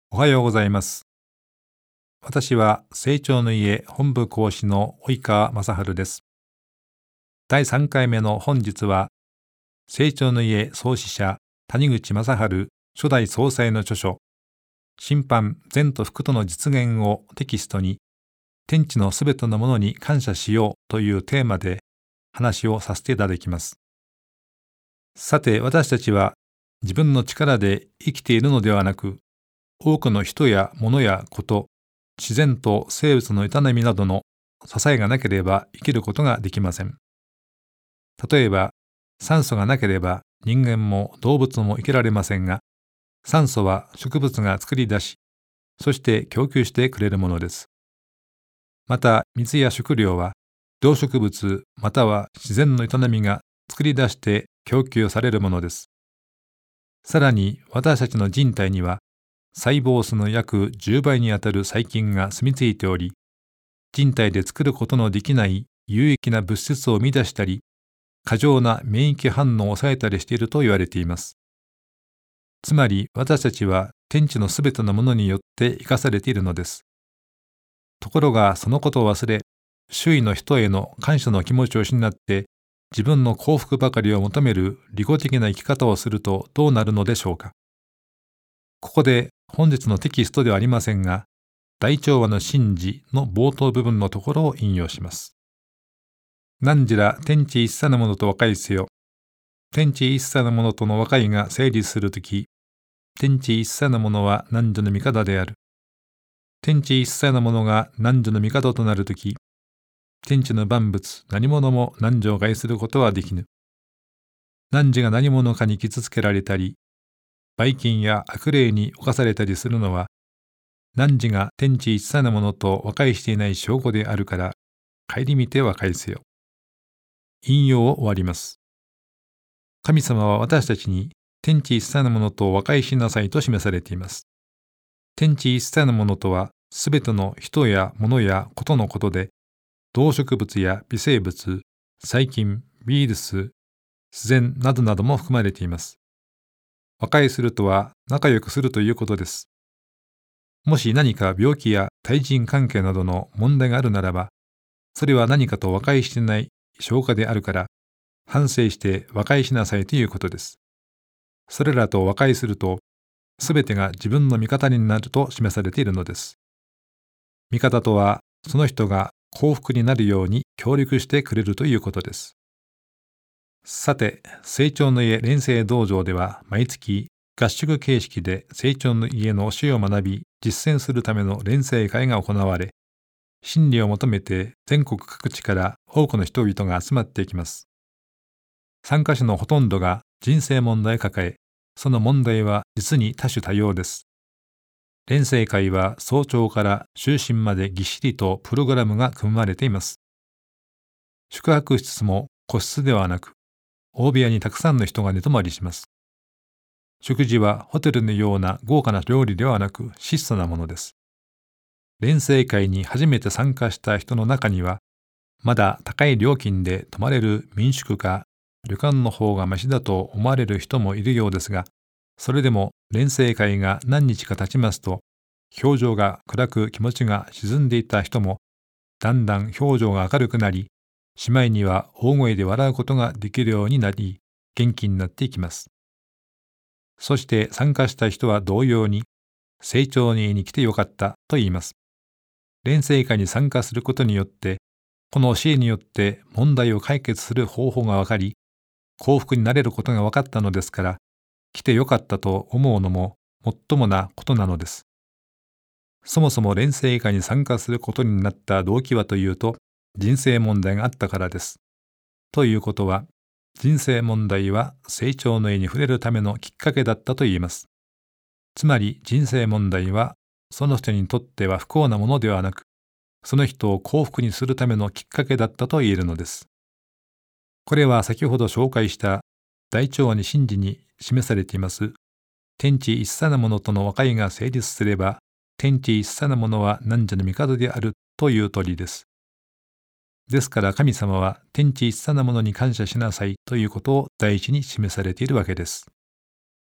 おはようございます。私は成長の家本部講師の及川正治です。第3回目の本日は、成長の家創始者谷口正治初代総裁の著書、審判善と福との実現をテキストに、天地のすべてのものに感謝しようというテーマで話をさせていただきます。さて、私たちは自分の力で生きているのではなく、多くの人や物やこと、自然と生物の営みなどの支えがなければ生きることができません。例えば、酸素がなければ人間も動物も生きられませんが、酸素は植物が作り出し、そして供給してくれるものです。また、水や食料は動植物または自然の営みが作り出して供給されるものです。さらに私たちの人体には、細胞数の約10倍にあたる細菌が住み着いており、人体で作ることのできない有益な物質を生み出したり、過剰な免疫反応を抑えたりしていると言われています。つまり私たちは天地のすべてのものによって生かされているのです。ところがそのことを忘れ、周囲の人への感謝の気持ちを失って、自分の幸福ばかりを求める利己的な生き方をするとどうなるのでしょうか。ここで本日のテキストではありませんが、大調和の神事の冒頭部分のところを引用します。汝ら天地一切のものと和解せよ。天地一切のものとの和解が成立するとき、天地一切のものは汝の味方である。天地一切のものが汝の味方となるとき、天地の万物何者も汝を害することはできぬ。汝が何者かに傷つけられたり、ばい菌や悪霊に侵されたりするのは、汝が天地一切のものと和解していない証拠であるから、顧みて和解せよ。引用を終わります。神様は私たちに天地一切のものと和解しなさいと示されています。天地一切のものとは、すべての人や物やことのことで、動植物や微生物、細菌、ウイルス、自然などなども含まれています。和解するとは仲良くするということです。もし何か病気や対人関係などの問題があるならば、それは何かと和解していない証拠であるから、反省して和解しなさいということです。それらと和解すると、すべてが自分の味方になると示されているのです。味方とは、その人が幸福になるように協力してくれるということです。さて、成長の家錬成道場では毎月合宿形式で成長の家の教えを学び実践するための錬成会が行われ、真理を求めて全国各地から多くの人々が集まっていきます。参加者のほとんどが人生問題を抱え、その問題は実に多種多様です。錬成会は早朝から就寝までぎっしりとプログラムが組まれています。宿泊室も個室ではなく、大部屋にたくさんの人が寝泊まりします。食事はホテルのような豪華な料理ではなく質素なものです。錬成会に初めて参加した人の中には、まだ高い料金で泊まれる民宿か旅館の方がましだと思われる人もいるようですが、それでも錬成会が何日か経ちますと、表情が暗く気持ちが沈んでいた人も、だんだん表情が明るくなり、しまいには大声で笑うことができるようになり、元気になっていきます。そして参加した人は同様に、成長の家に来てよかったと言います。錬成会に参加することによって、この教えによって問題を解決する方法がわかり、幸福になれることが分かったのですから、来てよかったと思うのももっともなことなのです。そもそも錬成会に参加することになった動機はというと、人生問題があったからです。ということは、人生問題は成長の絵に触れるためのきっかけだったと言えます。つまり人生問題は、その人にとっては不幸なものではなく、その人を幸福にするためのきっかけだったと言えるのです。これは先ほど紹介した大調和に神事に示されています、天地一切のものとの和解が成立すれば、天地一切のものは汝の味方であるという通りです。ですから神様は天地一切のものに感謝しなさいということを第一に示されているわけです。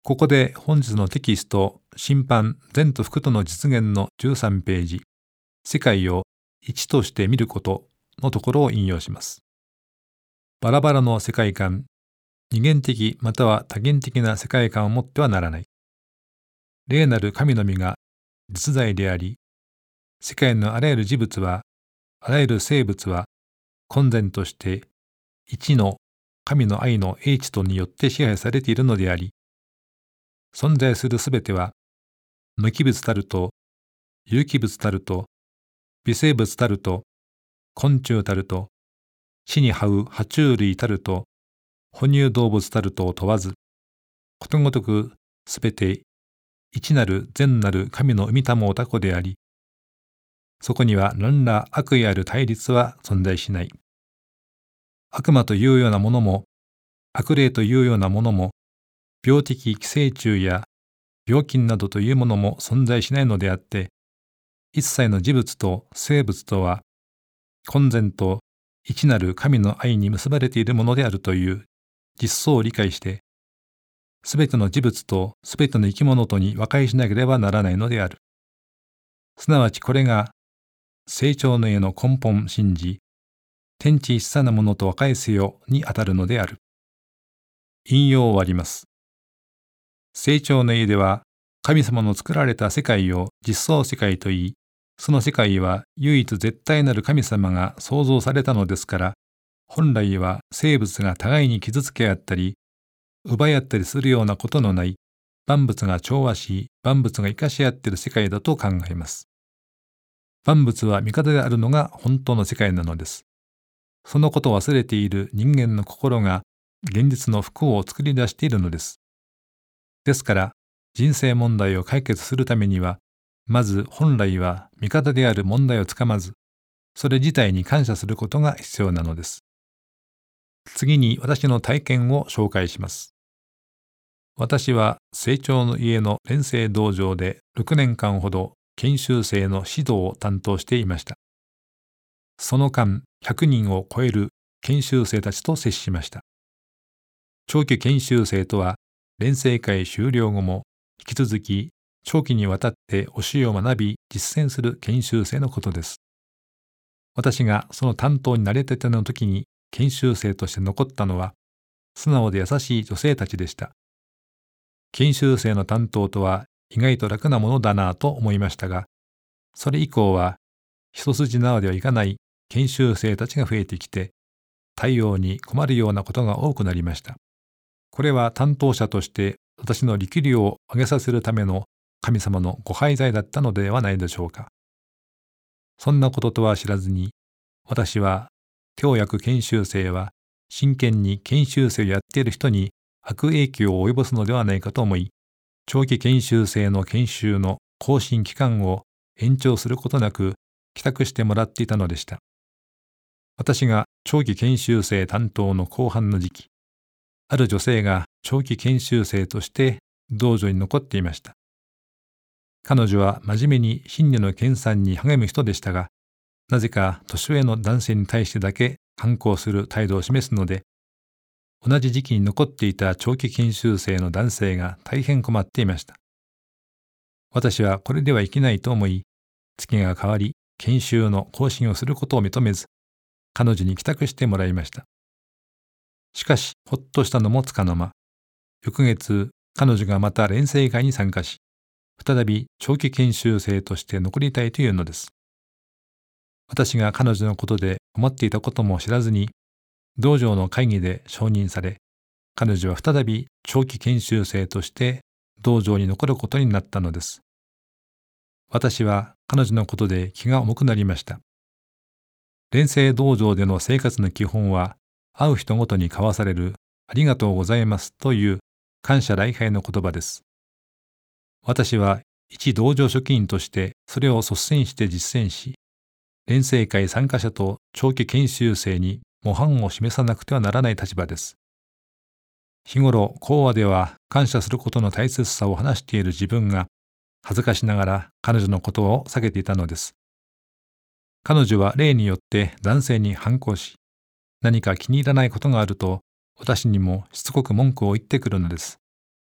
ここで本日のテキスト、審判善と福との実現の13ページ、世界を一として見ることのところを引用します。バラバラの世界観、二元的または多元的な世界観を持ってはならない。霊なる神の実が実在であり、世界のあらゆる事物は、あらゆる生物は、混然として一の神の愛の英知とによって支配されているのであり、存在するすべては、無機物たると、有機物たると、微生物たると、昆虫たると、地に這う爬虫類たると、哺乳動物たるとを問わず、ことごとくすべて一なる善なる神の生みたもうた子であり、そこには何ら悪意ある対立は存在しない。悪魔というようなものも、悪霊というようなものも、病的寄生虫や病菌などというものも存在しないのであって、一切の事物と生物とは、混然と一なる神の愛に結ばれているものであるという実相を理解して、すべての事物とすべての生き物とに和解しなければならないのである。すなわちこれが、成長の絵の根本真理、天地一切なものと和解せよにあたるのである。引用を終わります。成長の絵では、神様の作られた世界を実相世界といい、その世界は唯一絶対なる神様が創造されたのですから、本来は生物が互いに傷つけ合ったり、奪い合ったりするようなことのない、万物が調和し、万物が生かし合っている世界だと考えます。万物は味方であるのが本当の世界なのです。そのことを忘れている人間の心が現実の不幸を作り出しているのです。ですから、人生問題を解決するためには、まず本来は味方である問題をつかまず、それ自体に感謝することが必要なのです。次に私の体験を紹介します。私は成長の家の錬成道場で6年間ほど研修生の指導を担当していました。その間、100人を超える研修生たちと接しました。長期研修生とは、錬成会終了後も引き続き長期にわたって教えを学び実践する研修生のことです。私がその担当になれたての時に研修生として残ったのは、素直で優しい女性たちでした。研修生の担当とは意外と楽なものだなぁと思いましたが、それ以降は一筋縄ではいかない研修生たちが増えてきて、対応に困るようなことが多くなりました。これは担当者として私の力量を上げさせるための神様のご配罪だったのではないでしょうか。そんなこととは知らずに、私は教訳研修生は真剣に研修生をやっている人に悪影響を及ぼすのではないかと思い、長期研修生の研修の更新期間を延長することなく帰宅してもらっていたのでした。私が長期研修生担当の後半の時期、ある女性が長期研修生として道場に残っていました。彼女は真面目に真理の研鑽に励む人でしたが、なぜか年上の男性に対してだけ反抗する態度を示すので、同じ時期に残っていた長期研修生の男性が大変困っていました。私はこれではいけないと思い、月が変わり研修の更新をすることを認めず、彼女に帰宅してもらいました。しかし、ほっとしたのもつかの間、翌月、彼女がまた錬成会に参加し、再び長期研修生として残りたいというのです。私が彼女のことで思っていたことも知らずに、道場の会議で承認され、彼女は再び長期研修生として道場に残ることになったのです。私は彼女のことで気が重くなりました。錬成道場での生活の基本は、会う人ごとに交わされるありがとうございますという感謝礼拝の言葉です。私は一道場職員としてそれを率先して実践し、錬成会参加者と長期研修生に模範を示さなくてはならない立場です。日頃講話では感謝することの大切さを話している自分が恥ずかしながら彼女のことを避けていたのです。彼女は例によって男性に反抗し、何か気に入らないことがあると私にもしつこく文句を言ってくるのです。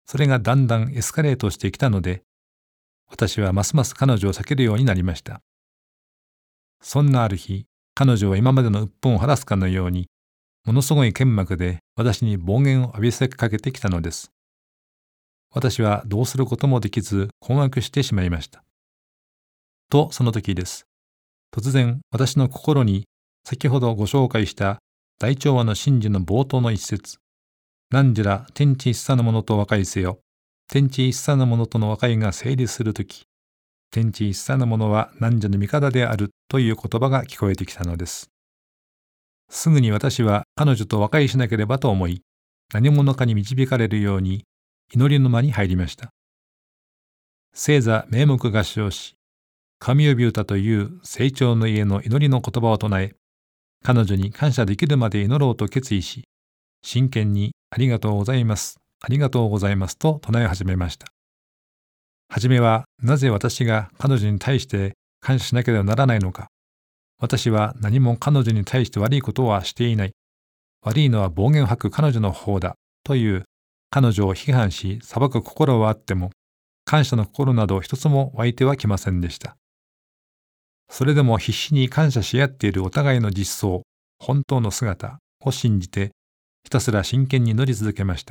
それがだんだんエスカレートしてきたので、私はますます彼女を避けるようになりました。そんなある日、彼女は今までの鬱憤を晴らすかのように、ものすごい剣幕で私に暴言を浴びせかけてきたのです。私はどうすることもできず困惑してしまいました。とその時です。突然私の心に先ほどご紹介した大調和の真珠の冒頭の一節、何時ら天地一茶のものと和解せよ。天地一茶のものとの和解が成立するとき、天地一茶のものは何時の味方であるという言葉が聞こえてきたのです。すぐに私は彼女と和解しなければと思い、何者かに導かれるように祈りの間に入りました。聖座名目合唱し、神呼び歌という成長の家の祈りの言葉を唱え、彼女に感謝できるまで祈ろうと決意し、真剣にありがとうございます、ありがとうございますと唱え始めました。はじめはなぜ私が彼女に対して感謝しなければならないのか。私は何も彼女に対して悪いことはしていない。悪いのは暴言を吐く彼女の方だという彼女を批判し裁く心はあっても、感謝の心など一つも湧いてはきませんでした。それでも必死に感謝し合っているお互いの実相、本当の姿を信じて、ひたすら真剣に祈り続けました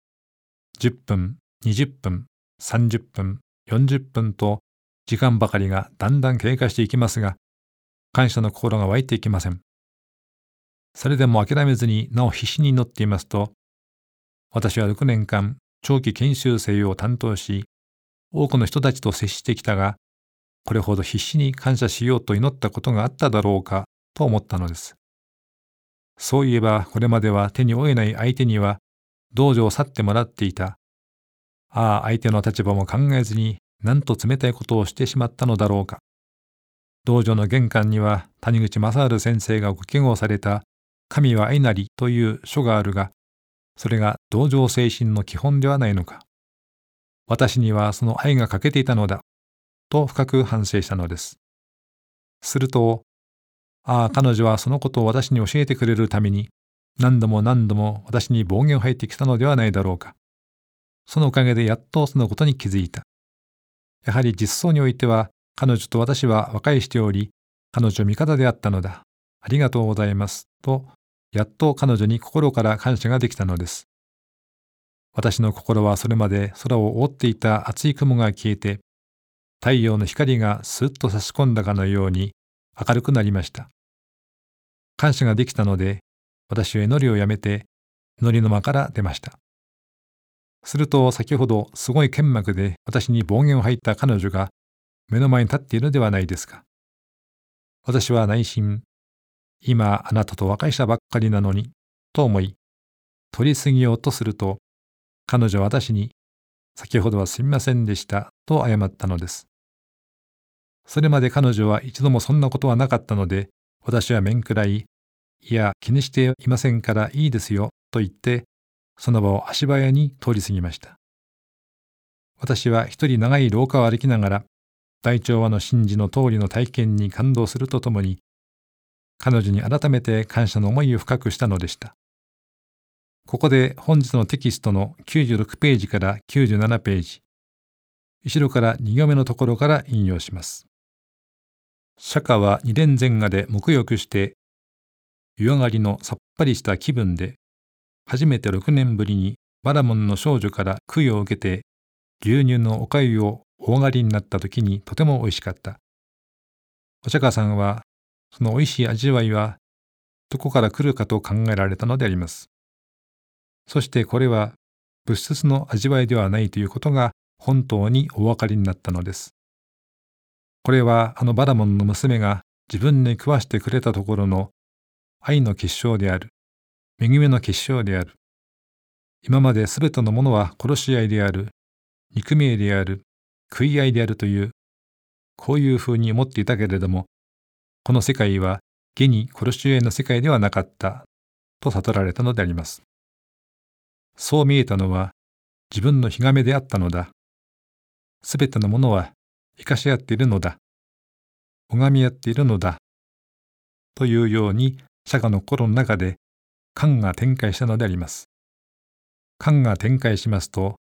。10分、20分、30分、40分と時間ばかりがだんだん経過していきますが、感謝の心が湧いていきません。それでも諦めずになお必死に祈っていますと、私は6年間長期研修生を担当し、多くの人たちと接してきたが、これほど必死に感謝しようと祈ったことがあっただろうかと思ったのです。そういえばこれまでは手に負えない相手には道場を去ってもらっていた。ああ、相手の立場も考えずになんと冷たいことをしてしまったのだろうか。道場の玄関には谷口正治先生がご揮毫された神は愛なりという書があるが、それが道場精神の基本ではないのか。私にはその愛が欠けていたのだ、と深く反省したのです。すると、ああ、彼女はそのことを私に教えてくれるために、何度も何度も私に暴言を吐いてきたのではないだろうか。そのおかげでやっとそのことに気づいた。やはり実相においては、彼女と私は和解しており、彼女味方であったのだ。ありがとうございます。と、やっと彼女に心から感謝ができたのです。私の心はそれまで空を覆っていた厚い雲が消えて、太陽の光がスッと差し込んだかのように明るくなりました。感謝ができたので、私は祈りをやめて祈りの間から出ました。すると先ほどすごい剣幕で私に暴言を吐いた彼女が目の前に立っているではないですか。私は内心、今あなたと和解したばっかりなのに、と思い、取り過ぎようとすると、彼女は私に、先ほどはすみませんでした、と謝ったのです。それまで彼女は一度もそんなことはなかったので、私は面食らい、いや気にしていませんからいいですよ、と言って、その場を足早に通り過ぎました。私は一人長い廊下を歩きながら、大調和の神事の通りの体験に感動するとともに、彼女に改めて感謝の思いを深くしたのでした。ここで本日のテキストの96ページから97ページ、後ろから2行目のところから引用します。釈迦は二連前画で沐浴して、湯上がりのさっぱりした気分で、初めて6年ぶりにバラモンの少女から供養を受けて、牛乳のおかゆをお上がりになった時にとてもおいしかった。お釈迦さんは、そのおいしい味わいはどこから来るかと考えられたのであります。そしてこれは物質の味わいではないということが本当にお分かりになったのです。これはあのバラモンの娘が自分に食わしてくれたところの愛の結晶である、恵みの結晶である。今まですべてのものは殺し合いである、憎み合いである、食い合いであるという、こういうふうに思っていたけれども、この世界は現に殺し合いの世界ではなかったと悟られたのであります。そう見えたのは自分のひがめであったのだ。すべてのものは生かし合っているのだ。拝み合っているのだ。というように釈迦の心の中で観が展開したのであります。観が展開しますと、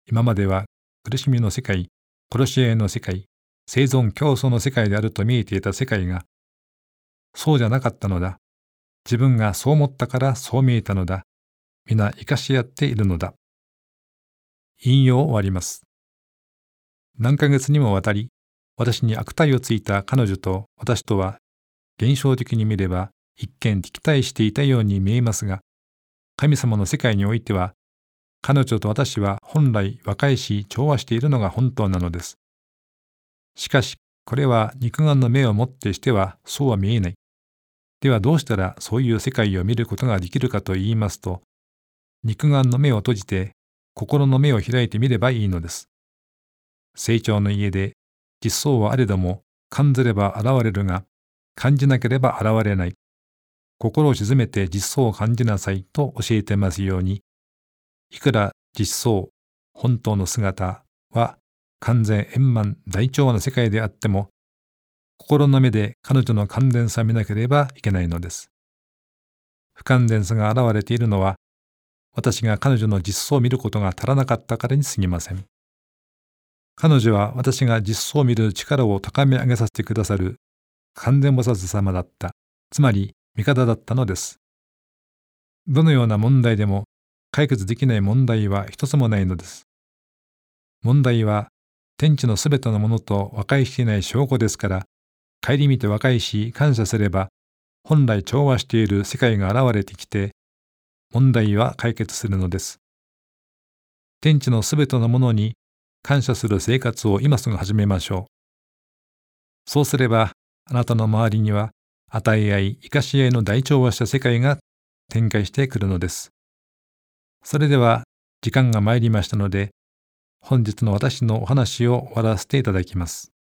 今までは苦しみの世界、殺し合いの世界、生存競争の世界であると見えていた世界が、そうじゃなかったのだ。自分がそう思ったからそう見えたのだ。皆生かし合っているのだ。引用を終わります。何ヶ月にもわたり、私に悪態をついた彼女と私とは、現象的に見れば一見敵対していたように見えますが、神様の世界においては、彼女と私は本来和解し調和しているのが本当なのです。しかし、これは肉眼の目をもってしてはそうは見えない。ではどうしたらそういう世界を見ることができるかと言いますと、肉眼の目を閉じて心の目を開いてみればいいのです。成長の家で実相はあれども感ずれば現れるが、感じなければ現れない。心を静めて実相を感じなさいと教えてますように、いくら実相、本当の姿は完全円満大調和の世界であっても、心の目で彼女の完全さを見なければいけないのです。不完全さが現れているのは、私が彼女の実相を見ることが足らなかったからに過ぎません。彼女は私が実相を見る力を高め上げさせてくださる完全菩薩様だった。つまり味方だったのです。どのような問題でも解決できない問題は一つもないのです。問題は天地のすべてのものと和解していない証拠ですから、顧みて和解し感謝すれば、本来調和している世界が現れてきて、問題は解決するのです。天地のすべてのものに感謝する生活を今すぐ始めましょう。そうすれば、あなたの周りには与え合い、生かし合いの大調和した世界が展開してくるのです。それでは、時間が参りましたので、本日の私のお話を終わらせていただきます。